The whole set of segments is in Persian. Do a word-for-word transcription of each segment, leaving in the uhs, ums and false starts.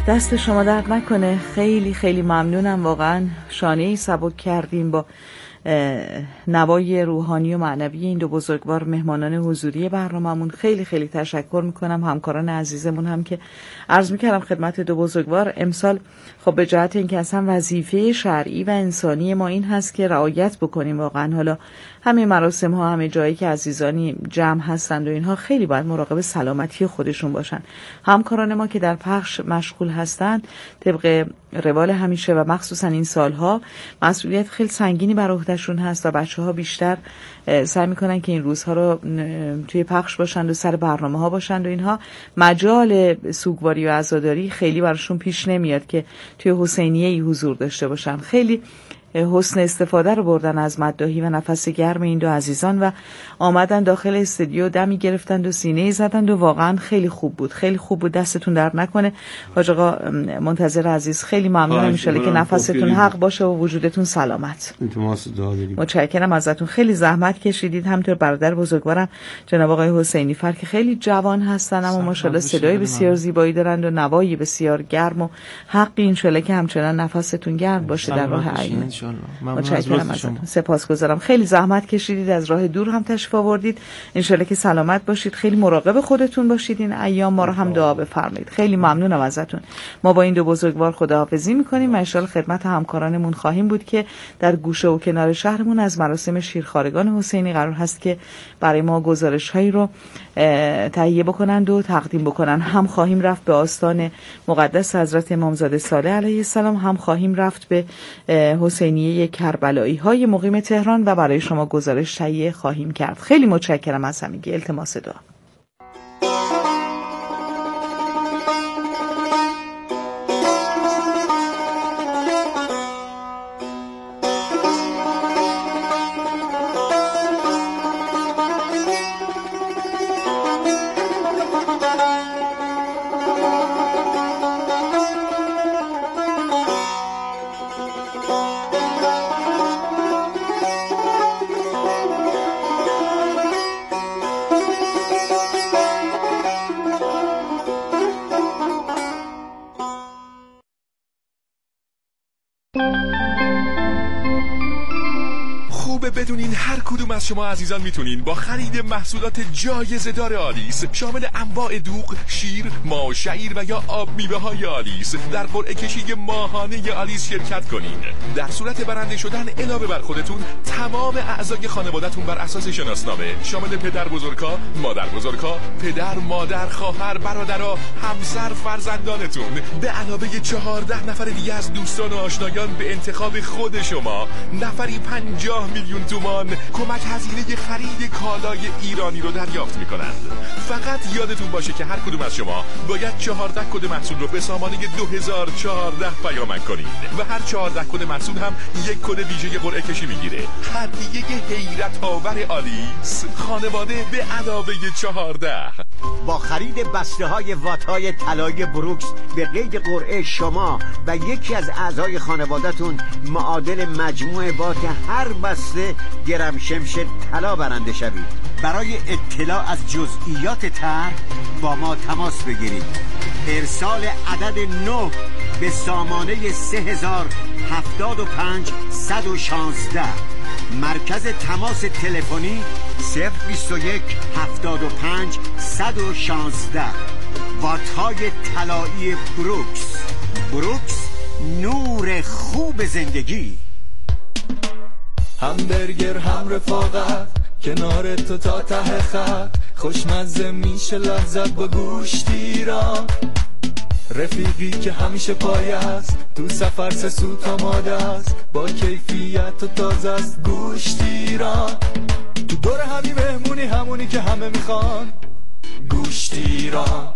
دست شما درد نکنه. خیلی خیلی ممنونم واقعا. شانه‌ای سبک کردیم با نوای روحانی و معنوی این دو بزرگوار مهمانان حضوری برنامه‌مون. خیلی خیلی تشکر میکنم همکاران عزیزمون هم که عرض میکردم خدمت دو بزرگوار. امسال خب به جهت اینکه اصلا وظیفه شرعی و انسانی ما این هست که رعایت بکنیم واقعا، حالا همه مراسم ها، همه جایی که عزیزانی جمع هستند و اینها خیلی باید مراقب سلامتی خودشون باشن. همکاران ما که در پخش مشغول هستند طبق روال همیشه و مخصوصا این سالها مسئولیت خیلی سنگینی بر عهدهشون هست و بچه‌ها بیشتر سعی میکنن که این روزها رو توی پخش باشند و سر برنامه ها باشند و اینها مجال سوگواری و عزاداری خیلی براشون پیش نمیاد که توی حسینیه‌ای حضور داشته باشن. خیلی حسن استفاده رو بردن از مداحی و نفس گرم این دو عزیزان و آمدن داخل استودیو، دمی گرفتند و سینه‌ای زدند و واقعا خیلی خوب بود. خیلی خوب بود. دستتون درد نکنه. حاج آقا منتظر عزیز خیلی ممنونم. ان شاءالله که نفستون حق باشه و وجودتون سلامت. متشکرم ازتون. خیلی زحمت کشیدید. همینطور برادر بزرگوارم جناب آقای حسینی فر که خیلی جوان هستن اما ماشاءالله صدای بسیار زیبایی دارند و نوایی بسیار گرم و حقی ان شاءالله که همچنان نفستون گرم باشه در راه عین. متشکرم ازتون. سپاسگزارم. خیلی زحمت کشیدید، از راه دور هم تشریف آوردید. ان شاءالله که سلامت باشید. خیلی مراقب خودتون باشید. این ایام ما رو هم دعا بفرمایید. خیلی ممنونم ازتون. ما با این دو بزرگوار خداحافظی می‌کنیم و ان شاءالله خدمت همکارانمون خواهیم بود که در گوشه و کنار شهرمون از مراسم شیرخوارگان حسینی قرار هست که برای ما گزارش‌هایی رو تهیه بکنند و تقدیم بکنن. هم خواهیم رفت به آستان مقدس حضرت امامزاده صالح علیه السلام، هم خواهیم رفت به حسینیه کربلایی های مقیم تهران و برای شما گزارش تهیه خواهیم کرد. خیلی متشکرم از همگی. التماس دعا. بدونین هر کدوم از شما عزیزان میتونین با خرید محصولات جایزه دار آلیس شامل انواع دوغ، شیر، ماه، شعیر و یا آب میوه های آلیس در قرعه کشی ماهانه آلیس شرکت کنین. در صورت برنده شدن علاوه بر خودتون تمام اعضای خانواده‌تون بر اساس شناسنامه شامل پدر بزرگا، مادر بزرگا، پدر، مادر، خواهر، برادرها، همسر، فرزندانتون به علاوه چهارده نفر دیگه از دوستان و آشنایان به انتخاب خود شما نفری پنجاه میلیون تومان کمک هزینه خرید کالای ایرانی رو دریافت میکنند. فقط یادتون باشه که هر کدوم از شما باید چهارده کد محصول رو به سامانه دو هزار و چهارده پیامک کنید و هر چهارده کد محصول هم یک کد ویژه قرعه کشی میگیره. هدیه حیرت آور آلیس خانواده به علاوه چهارده. با خرید بسته های وات های طلای بروکس به قید قرعه شما و یکی از اعضای خانواده‌تون معادل مجموع وات هر بسته گرم شمش طلا برنده شوید. برای اطلاع از جزئیات طرح با ما تماس بگیرید. ارسال عدد نه به سامانه سه هزار هفتاد و پنج صد و شانزده. مرکز تماس تلفنی صفر بیست و یک هفتاد و پنج صد و شانزده. وات‌های طلایی بروکس. بروکس، نور خوب زندگی. همبرگر هم رفاقت کنار تو تا ته خط، خوشمزه میشه لذت با گوشتیران، رفیقی که همیشه پای است تو سفر سه سوت آماده است، با کیفیت و تازه است گوشتیران. تو دور همی مهمونی همونی که همه میخوان، گوشتیران.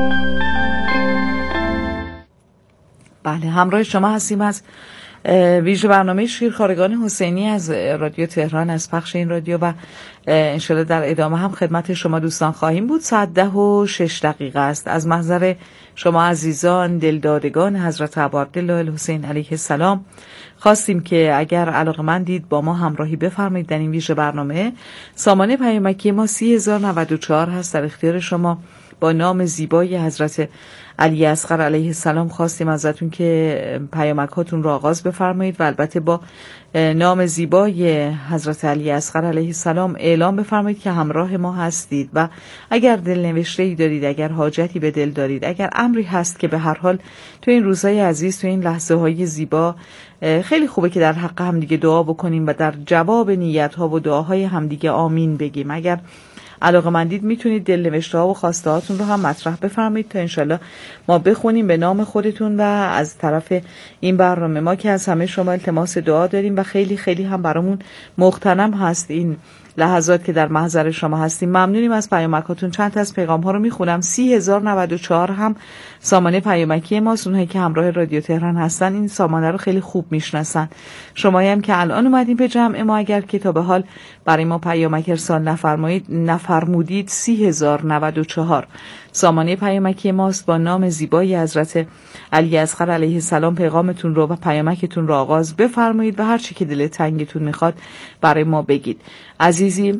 بله، همراه شما هستیم از ویژه برنامه شیرخوارگان حسینی از رادیو تهران، از پخش این رادیو و انشالله در ادامه هم خدمت شما دوستان خواهیم بود. ساعت ده و شش دقیقه است. از محضر شما عزیزان دلدادگان حضرت ابوعبدالله الحسین علیه السلام خواستیم که اگر علاقه‌مندید با ما همراهی بفرمایید در این ویژه برنامه. سامانه پیامکی ما سی هزار و نود و چهار هست، در اختیار شما با نام زیبای حضرت علی اصغر علیه السلام خواستیم ازتون که پیامک هاتون رو آغاز بفرمایید و البته با نام زیبای حضرت علی اصغر علیه السلام اعلام بفرمایید که همراه ما هستید و اگر دلنوشته‌ای دارید، اگر حاجتی به دل دارید، اگر امری هست که به هر حال تو این روزهای عزیز، تو این لحظه های زیبا خیلی خوبه که در حق همدیگه دعا بکنیم و در جواب نیت ها و دعاهای همدیگه آمین بگیم. اگر علاقه‌مندید میتونید دلنوشته ها و خواسته هاتون رو هم مطرح بفرمایید تا انشالله ما بخونیم به نام خودتون و از طرف این برنامه. ما که از همه شما التماس دعا داریم و خیلی خیلی هم برامون مغتنم هست این لحظات که در محضر شما هستیم. ممنونیم از پیامکاتون. چند تا از پیغام ها رو میخونم. سی هزار و نود و چهار هم سامانه پیامکی ماست. اونهایی که همراه رادیو تهران هستن این سامانه رو خیلی خوب میشناسن. شمایی هم که الان اومدین به جمع ما، اگر که تا به حال برای ما پیامک ارسال نفرمایید نفرمودید، سی هزار و نود و چهار سامانه پیامکی ماست. با نام زیبای حضرت علی اصغر علیه السلام پیغامتون رو و پیامکتون رو آغاز بفرمایید و هر چی که دل تنگتون میخواد برای ما بگید. عزیزی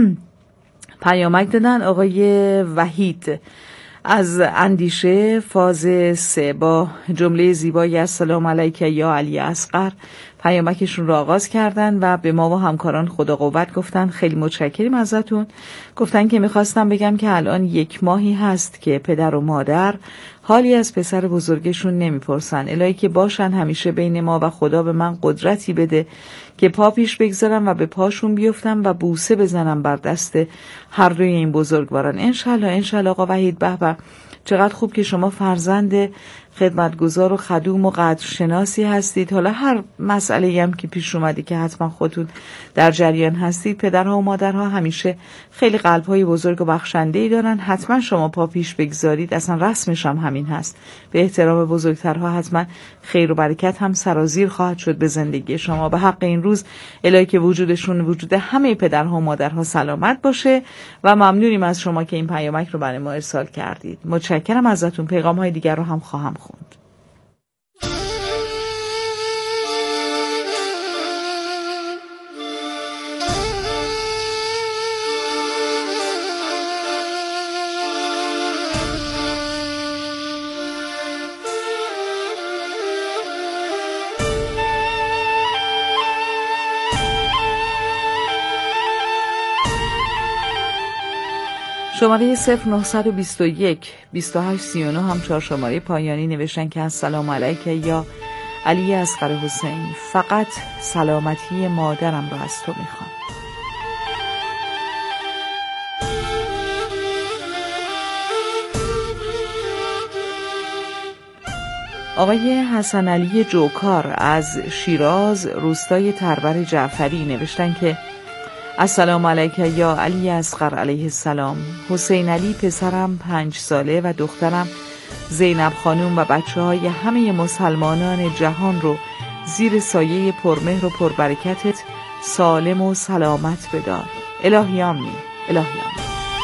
پیامک دادن آقای وحید از اندیشه فاز سه با جمله زیبایی السلام علیک یا علی اصغر پیامکشون رو آغاز کردن و به ما و همکاران خدا قوت گفتن. خیلی متشکریم ازتون. گفتن که میخواستم بگم که الان یک ماهی هست که پدر و مادر حالی از پسر بزرگشون نمیپرسن، الهی که باشن همیشه بین ما و خدا به من قدرتی بده که پا پیش بگذارم و به پاشون بیفتم و بوسه بزنم بر دست هر دوی این بزرگواران. انشالله انشالله. آقا وحید به به، چقدر خوب که شما فرزند خدمتگزار و خدوم و قدرشناسی هستید. حالا هر مسئله هم که پیش اومدی که حتما خودتون در جریان هستید، پدرها و مادرها همیشه خیلی قلبهای بزرگ و بخشنده‌ای دارن. حتما شما پا پیش بگذارید، اصلا رسمش هم همین هست. به احترام بزرگترها حتما خیر و برکت هم سرازیر خواهد شد به زندگی شما. به حق این روز الهی که وجودشون وجود همه پدرها و مادرها سلامت باشه و ممنونیم از شما که این پیامک رو برای ما ارسال کردید. متشکرم ازتون. پیغام‌های دیگر رو هم خواهم خوند. شماره صفر نهصد و بیست و یک بیست و هشت سی و نه هم چهار شماره پایانی نوشتن که السلام علیک یا علی اصغر حسین، فقط سلامتی مادرم را از تو میخوام. آقای حسن علی جوکار از شیراز روستای تربر جعفری نوشتن که السلام علیک یا علی اصغر علیه السلام. حسین علی پسرم پنج ساله و دخترم زینب خانوم و بچه های همه مسلمانان جهان رو زیر سایه پرمهر و پربرکتت سالم و سلامت بدار. الهی آمین. الهی آمین.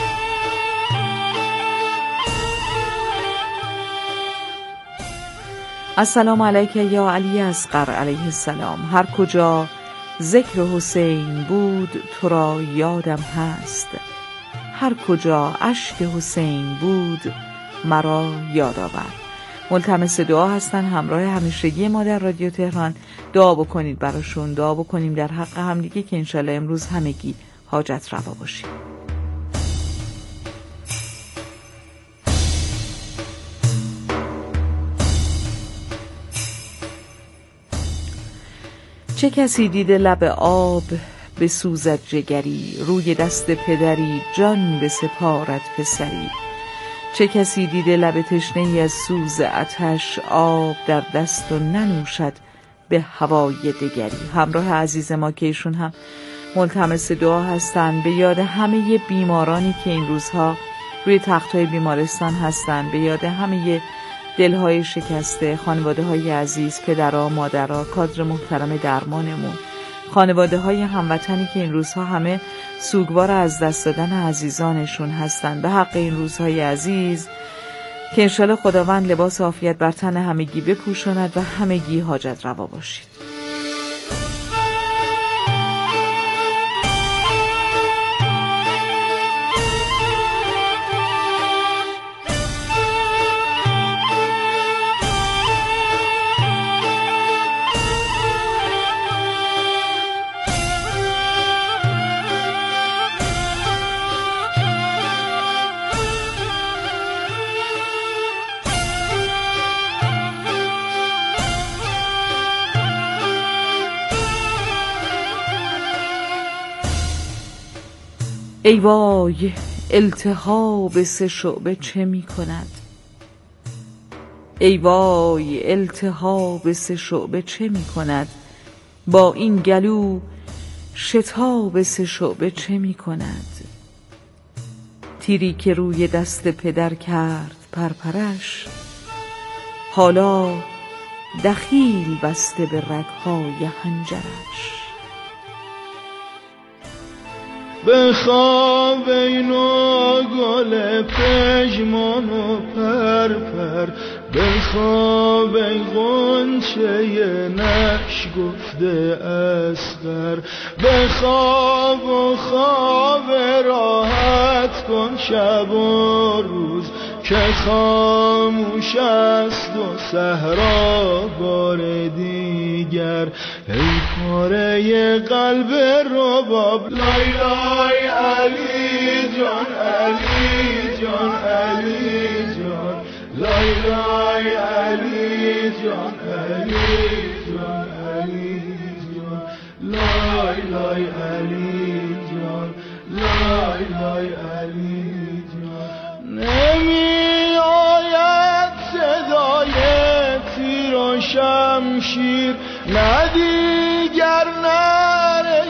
السلام علیک یا علی اصغر علیه السلام. هر کجا ذکر حسین بود تو را یادم هست، هر کجا اشک حسین بود مرا یاد آورد. ملتمس دعا هستن همراه همیشگی ما در رادیو تهران. دعا بکنید براشون، دعا بکنیم در حق همدیگه که انشالله امروز همگی حاجت روا باشیم. چه کسی دیده لب آب به سوزد جگری، روی دست پدری جان به سپارت پسری. چه کسی دیده لب تشنه‌ای از سوز آتش، آب در دست و ننوشد به هوای دگری. همراه عزیز ما که ایشون هم ملتمس دعا هستن به یاد همه بیمارانی که این روزها روی تخت‌های بیمارستان هستن، به یاد همه دلهای شکسته، خانواده های عزیز، پدرها، مادرها، کادر محترم درمانمون، خانواده های هموطنی که این روزها همه سوگوار از دست دادن عزیزانشون هستن. به حق این روزهای عزیز که انشالله خداوند لباس عافیت بر تن همگی بپوشاند و همگی حاجت روا باشید. ای وای التهاب سه شعبه چه می کند؟ ای وای التهاب سه شعبه چه می کند؟ با این گلو شتاب سه شعبه چه می کند؟ تیری که روی دست پدر کرد پرپرش، حالا دخیل بسته به رگ‌های حنجرش. بخواب ای نوگل پژمان و پرپر، بخواب ای غنچه نشگفته اصغر، بخواب و خواب راحت کن شب و روز، که خاموش است و صحرا بار دیگر. ای پاره قلب رباب لای لای علی جان، علی جان، علی جان، لای لای علی جان، علی جان، علی جان، لای لای علی جان، لای لای علی جان. نمی آید صدای تیر و شمشیر، نه دیگر نعره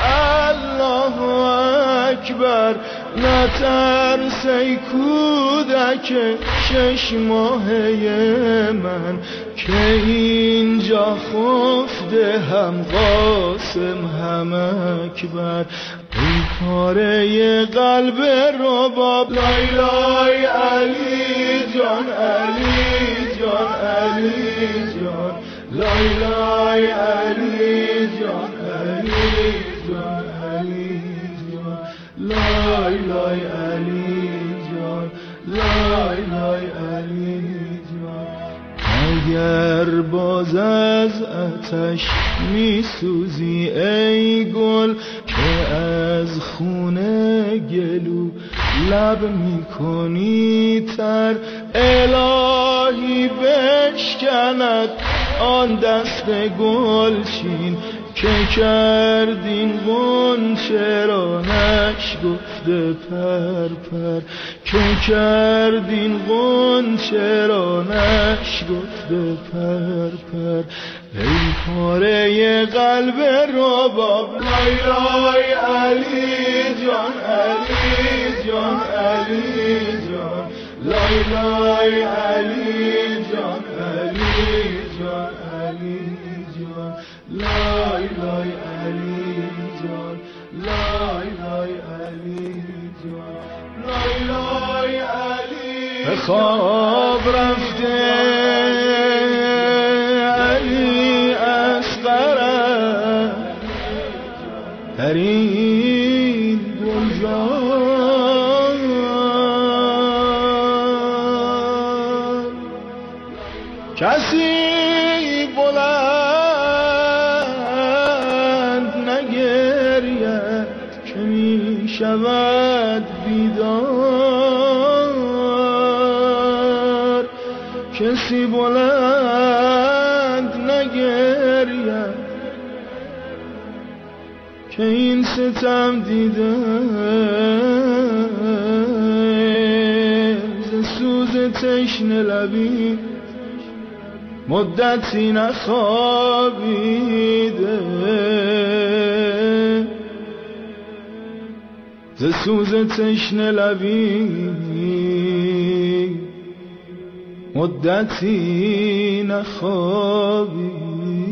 الله اکبر، نه ترس ای کودک شش ماهه من، که اینجا خفته هم قاسم هم اکبر. ای پاره قلب رباب لای لای علی جان، علی جان، علی جان، لای لای علی جان، علی جان، علی جان، لای لای علی جان، لای لای علی جان. اگر باز از آتش می سوزی ای گل، که از خونه گلو لب می کنی تر، الهی بشکند آن دست گلچین، که کردین غنچه را نشگفته پر پر، که کردین غنچه را نشگفته پر پر. ای پاره قلب رباب لای لای علی جان، علی جان، علی جان، لای لای علی جان، علی جان، علی جان، لای لای علی جان، لای لای علی جان، لای لای علی. به خواب رفته علی اصغر در این گلزار، کسی بلند نگرید که می شود بیدار، کسی بلند نگرید که این ستم دیده ز سوز تشنه لبی مدتی نخوابیده، ز سوز تشنه لبی مدتی نخوابیده.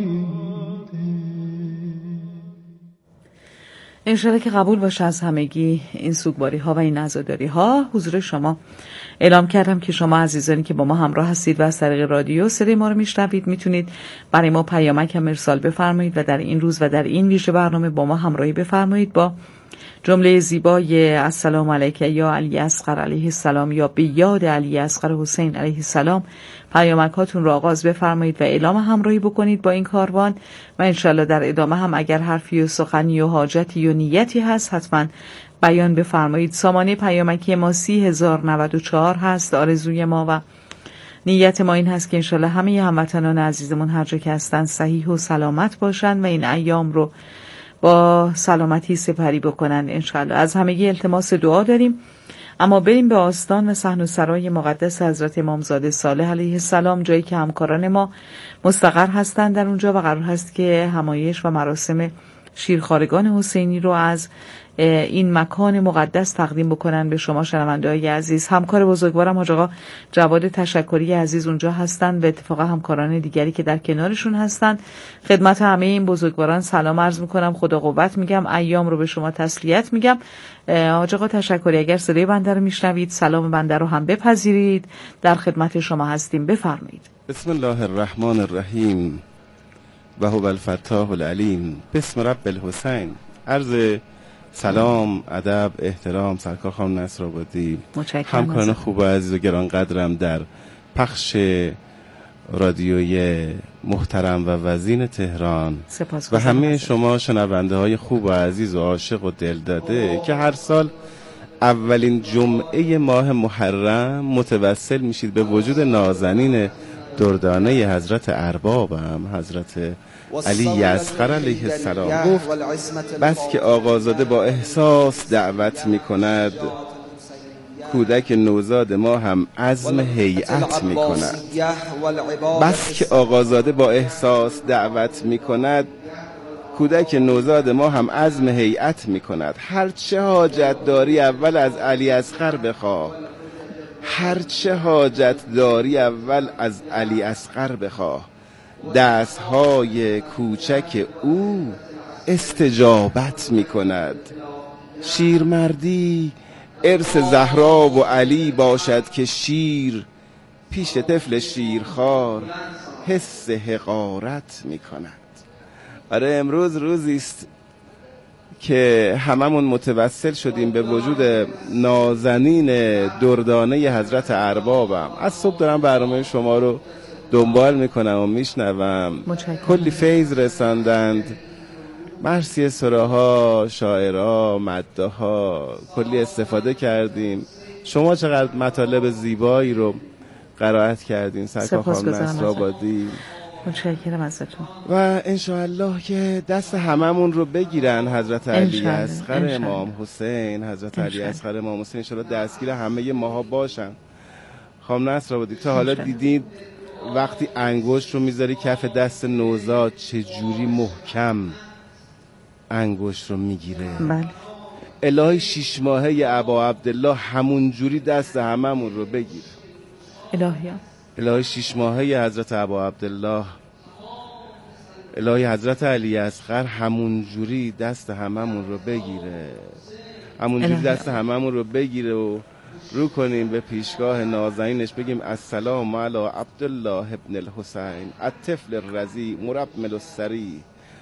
انشالله که قبول باشه از همگی این سوگواری ها و این عزاداری ها. حضور شما اعلام کردم که شما عزیزانی که با ما همراه هستید و از طریق رادیو صدای ما رو میشنوید، میتونید برای ما پیامک هم ارسال بفرمایید و در این روز و در این ویژه برنامه با ما همراهی بفرمایید با جمله زیبای السلام علیک یا علی اصغر علیه السلام یا به یاد علی اصغر حسین علیه السلام. پیامک هاتون رو آغاز بفرمایید و اعلام همراهی بکنید با این کاروان و انشالله در ادامه هم اگر حرفی و سخنی و حاجتی و نیتی هست حتما بیان بفرمایید. سامانه پیامکی ما سی هزار و نود و چهار هست. آرزوی ما و نیت ما این هست که انشالله همه هموطنان عزیزمون هر جا که هستن صحیح و سلامت باشن و این ایام رو با سلامتی سپری بکنن انشاءالله. از همگی التماس دعا داریم. اما بریم به آستان و صحن و سرای مقدس حضرت امامزاده صالح علیه السلام، جایی که همکاران ما مستقر هستند در اونجا و قرار هست که همایش و مراسم شیرخوارگان حسینی رو از این مکان مقدس تقدیم بکنن به شما شنونده‌های عزیز. همکار بزرگوارم حاج آقا جواد تشکری عزیز اونجا هستند، به اتفاق همکاران دیگری که در کنارشون هستند. خدمت همه این بزرگواران سلام عرض میکنم، خدا قوت میگم، ایام رو به شما تسلیت میگم. حاج آقا تشکری اگر صدای بنده رو میشنوید سلام بنده رو هم بپذیرید، در خدمت شما هستیم، بفرمایید. بسم الله الرحمن الرحیم و هو الفتاح العلیم. بسم رب الحسین. عرض سلام، ادب، احترام سرکار خانم نصرآبادی، همکاران خوب و عزیز و گرانقدرم در پخش رادیوی محترم و وزین تهران و همه شما شنونده های خوب و عزیز و عاشق و دلداده که هر سال اولین جمعه ماه محرم متوسل میشید به وجود نازنین دردانه حضرت اربابم حضرت علی اصغر علیه السلام. گفت بس که آقازاده با احساس دعوت می کند، کودک نوزاد ما هم عزم هیئت می کند. بس که آقازاده با احساس دعوت می کند، کودک نوزاد ما هم عزم هیئت می کند. هر چه حاجت داری اول از علی اصغر بخواه، هر چه حاجت داری اول از علی اصغر بخواه. دستهای کوچک او استجابت می کند. شیرمردی ارث زهرا و علی باشد که شیر پیش طفل شیرخوار حس حقارت می کند. آره امروز روزی است که هممون متوسل شدیم به وجود نازنین دردانه حضرت اربابم. از صبح دارم برنامه شما رو دنبال میکنم و میشنوم، کلی فیض رساندند، مرثیه سراها، شاعرها، مداحا، کلی استفاده کردیم. شما چقدر مطالب زیبایی رو قرائت کردین سرکار خانم نصرآبادی، متشکرم ازتون. و انشاءالله که دست هممون رو بگیرن حضرت علی اصغر امام حسین، حضرت علی اصغر امام حسین انشاءالله دستگیر همه ماها باشن. خانم نصرآبادی تا حالا دیدید وقتی انگشت رو میذاری کف دست نوزاد چه جوری محکم انگشت رو میگیره؟ بله. الهی شیش ماهه ابا عبدالله همون جوری دست هممون رو بگیر. الهی الهی شیش ماهه حضرت ابا عبدالله، الهی حضرت علی اصغر همون جوری دست هممون رو بگیره، همون جوری دست هممون رو بگیره و رو کنیم به پیشگاه نازنینش، بگیم السلام علی عبدالله ابن الحسین الطفل الرضیع مرمل السری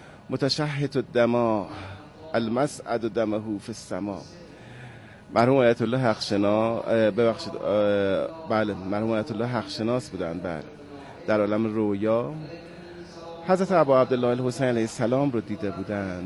متشهت الدماء المسعد دمه فی السماء. مرحوم آیت الله حقشنا، ببخشید بله مرحوم آیت الله حقشناس بودن، بله در عالم رویا حضرت ابا عبدالله الحسین علیه السلام رو دیده بودند.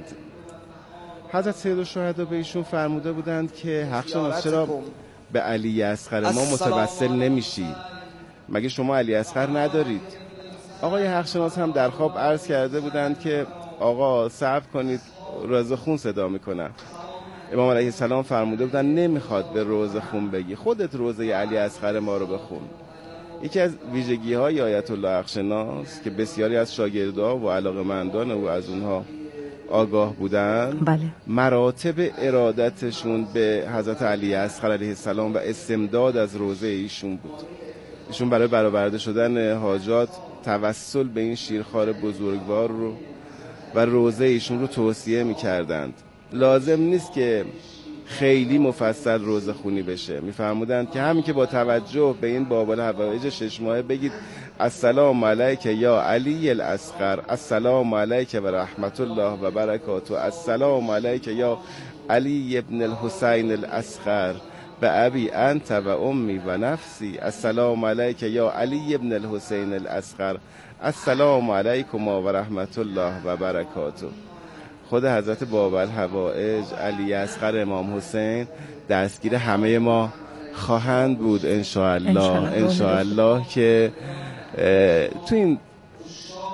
حضرت سید الشهدا به ایشون فرموده بودند که حقشناس چرا به علی اصغر ما متوسل نمیشی؟ مگه شما علی اصغر ندارید؟ آقای حقشناس هم در خواب عرض کرده بودند که آقا صبر کنید روزه خون صدا میکنن. امام علیه السلام فرموده بودن نمیخواد به روزه خون بگی، خودت روزه علی اصغر ما رو بخون. یکی از ویژگی های آیت الله حقشناس که بسیاری از شاگردان و علاقه‌مندان او از اونها آگاه بودن، بله. مراتب ارادتشون به حضرت علی اصغر علیه السلام و استمداد از روزه ایشون بود. ایشون برای برآورده شدن حاجات توسل به این شیرخوار بزرگوار رو و روزه ایشون رو توصیه می‌کردند. لازم نیست که خیلی مفصل روزه خونی بشه. می‌فرمودند که همین که با توجه به این باب الحوائج شش ماهه بگید السلام علیک یا علی الاصغر، السلام علیک و رحمت الله و برکاته، السلام علیک یا علی ابن الحسین الاصغر به ابی انت و امی و نفسی، السلام علیک یا علی ابن الحسین الاصغر، السلام علیکم و رحمت الله و برکاته. خود حضرت باب الحوائج علی اصغر امام حسین دستگیر همه ما خواهند بود انشاءالله. انشاءالله که تو این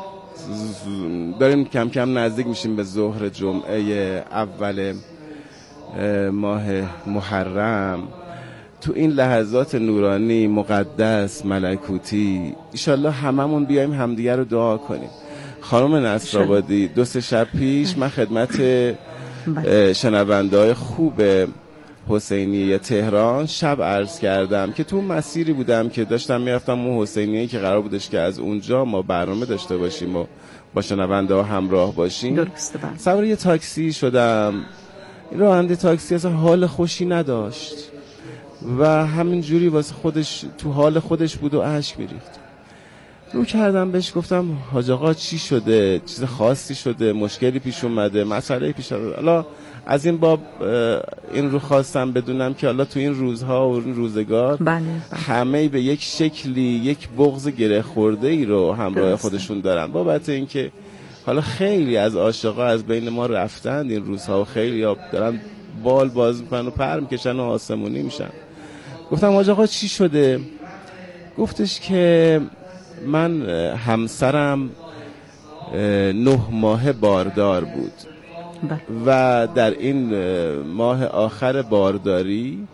داریم کم کم نزدیک میشیم به ظهر جمعه اول ماه محرم. تو این لحظات نورانی مقدس ملکوتی ایشالله هممون بیایم همدیگه رو دعا کنیم. خانم نصرآبادی دو سه شب پیش من خدمت شنونده‌های خوب حسینیه تهران شب عرض کردم که تو مسیری بودم که داشتم میرفتم اون حسینیه که قرار بودش که از اونجا ما برنامه داشته باشیم و با شنونده ها همراه باشیم. سوار یه تاکسی شدم. این راننده تاکسی اصلا حال خوشی نداشت و همین جوری واسه خودش تو حال خودش بود و اشک میریخت. رو کردم بهش گفتم حاج آقا چی شده؟ چیز خاصی شده؟ مشکلی پیش اومده؟ مسئله پیش اومده؟ حالا از این باب این رو خواستم بدونم که حالا تو این روزها و این روزگار بله بله. همه به یک شکلی یک بغض گره خورده ای رو همراه درسته. خودشون دارن بابت اینکه حالا خیلی از عاشقا از بین ما رفتند این روزها و خیلی ها دارن بال باز میکنن و پر میکشن و آسمونی میشن. گفتم حاج آقا چی شده؟ گفتش که من همسرم نه ماه باردار بود و در این ماه آخر بارداری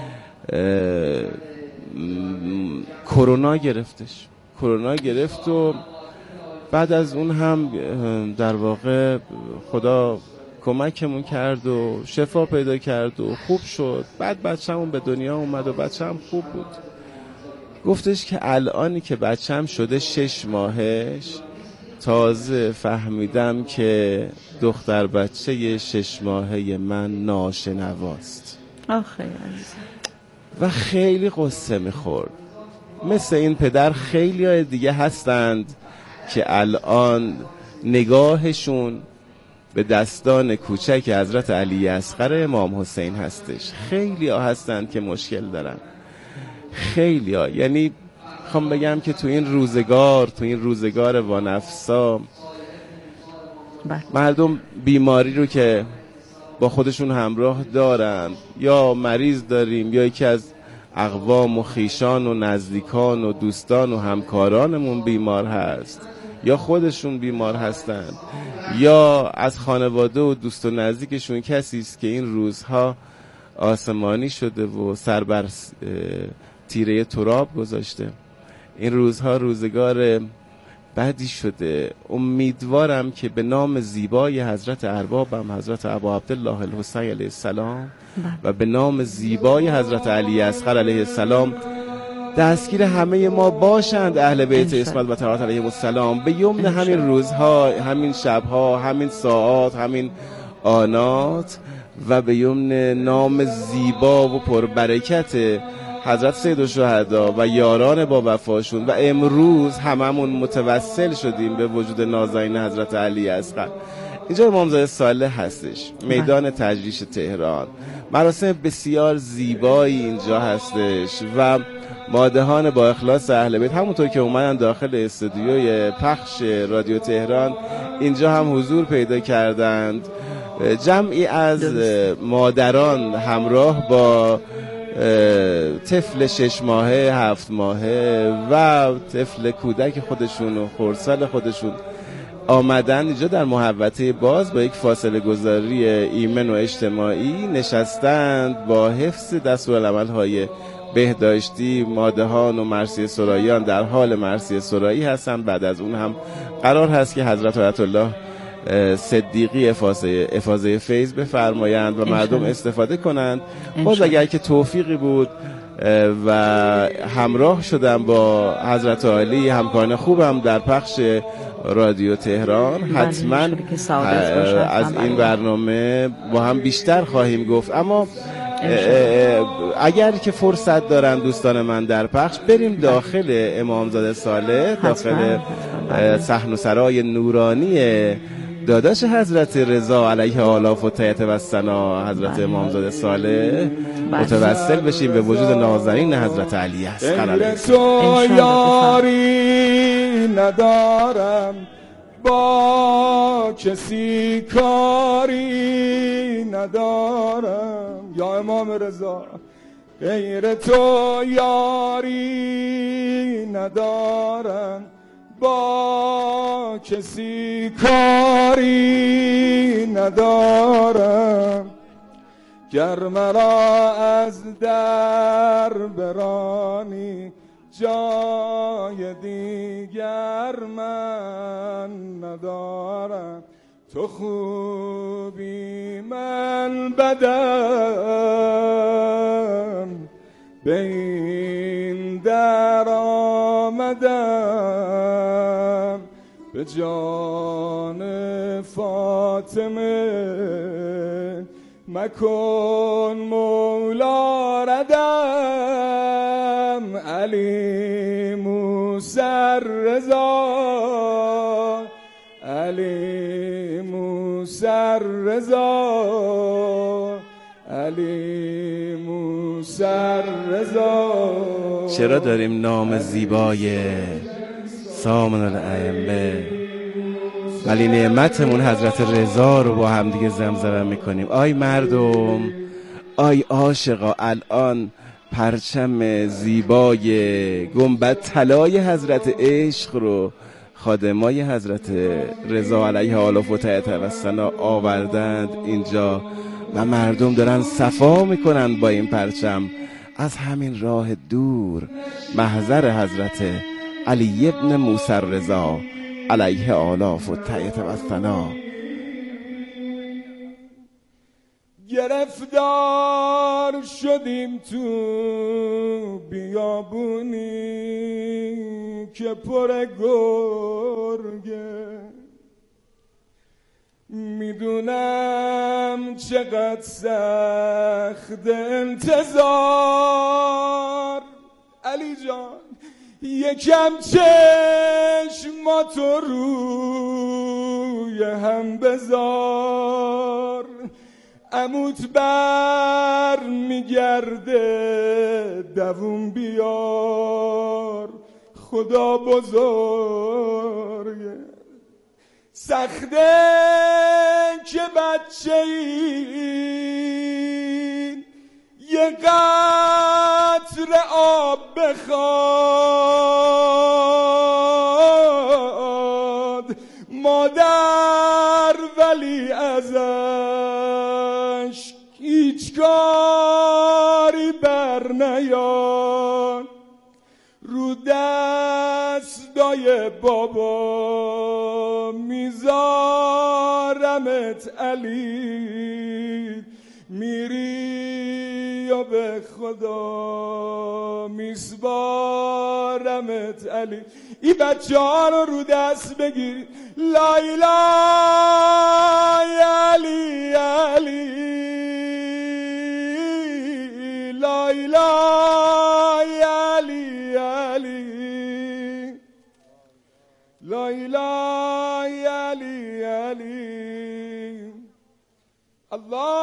کرونا گرفتش کرونا گرفت و بعد از اون هم در واقع خدا کمکمون کرد و شفا پیدا کرد و خوب شد. بعد بچه‌مون به دنیا اومد و بچه‌م خوب بود. گفتش که الانی که بچه‌م شده شش ماهش تازه فهمیدم که دختر بچه شش ماهه من ناشنواست. آخه عزیزم. و خیلی قصه میخورد. مثل این پدر خیلی های دیگه هستند که الان نگاهشون به دستان کوچک حضرت علی اصغر امام حسین هستش. خیلی ها هستند که مشکل دارن. خیلی ها، یعنی خوام بگم که تو این روزگار تو این روزگار وانفسا مردم بیماری رو که با خودشون همراه دارن یا مریض داریم یا یکی از اقوام و خیشان و نزدیکان و دوستان و همکارانمون بیمار هست یا خودشون بیمار هستن یا از خانواده و دوست و نزدیکشون کسی است که این روزها آسمانی شده و سر بر تیره تراب گذاشته. این روزها روزگار بدی شده. امیدوارم که به نام زیبای حضرت اربابم حضرت ابا عبدالله الحسین علیه السلام و به نام زیبای حضرت علی اصغر علیه السلام دستگیر همه ما باشند اهل بیت اسمت و طهارت علیهم السلام به یمن همین روزها، همین شبها، همین ساعات، همین آنات و به یمن نام زیبا و پربرکت حضرت سید الشهدا و یاران با وفاشون و امروز هممون متوسل شدیم به وجود نازنین حضرت علی اصغر. اینجا امامزاده صالح هستش، میدان تجریش تهران، مراسم بسیار زیبایی اینجا هستش و مادهان با اخلاص اهل بیت همونطور که اومدن داخل استودیوی پخش رادیو تهران اینجا هم حضور پیدا کردند. جمعی از مادران همراه با طفل شش ماهه، هفت ماهه و طفل کودک خودشون و خردسال خودشون آمدن اینجا در محوطه باز با یک فاصله گذاری ایمن و اجتماعی نشستند با حفظ دستورالعمل های بهداشتی. مادهان و مرثیه سراییان در حال مرثیه سرایی هستند. بعد از اون هم قرار هست که حضرت آیت الله صدیقی افاضه افاضه فیض بفرمایند و مردم استفاده کنند. باز اگر که توفیقی بود و همراه شدم با حضرت عالی همکاران خوبم در پخش رادیو تهران حتما از این برنامه با هم بیشتر خواهیم گفت. اما اگر که فرصت دارن دوستان من در پخش بریم داخل امامزاده صالح، داخل صحن و سرای نورانی داداش حضرت رضا علیه آلاف و تیت و ثنا حضرت امامزاده صالح متوسل بشیم به وجود نازنین حضرت علی اصغر علیه السلام. یاری ندارم با کسی کاری ندارم یا امام رضا، غیر تو یاری ندارم با کسی کاری ندارم، گر مرا از در برانی جای دیگر من ندارم. تو خوبی من بدم، به این در آمدم، به جان فاطمه مکن مولا ردم. علی موسی رضا، علی موسی رضا، علی موسی رضا. چرا داریم نام زیبای سامن الائمه ولی نعمتمون حضرت رضا رو با هم دیگه زمزمه میکنیم؟ آی مردم، آی عاشقا، الان پرچم زیبای گنبد طلای حضرت عشق رو خادمای حضرت رضا علیه آلاف و تحت و ثنا آوردند اینجا و مردم دارن صفا میکنن با این پرچم از همین راه دور محضر حضرت علی ابن موسی رضا علیه آلاف و تحت و ثنا. گرفتار شدیم تو بیابونی که پر گرگه، میدونم چقدر سخت انتظار. علی جان یکم چشماتو روی هم بذار، عموت بر میگرده دووم بیار. خدا بزرگه سخته که بچه این یه قطره آب بخواد، مادر ولی ازش هیچ کاری بر نیاد. رو دستای بابا میذارمت علی، میری و به خدا میسپارمت علی. این بچه ها رو رو دست بگیر، لایلا علی علی، لایلا علی علی، لایلا علی علی. الله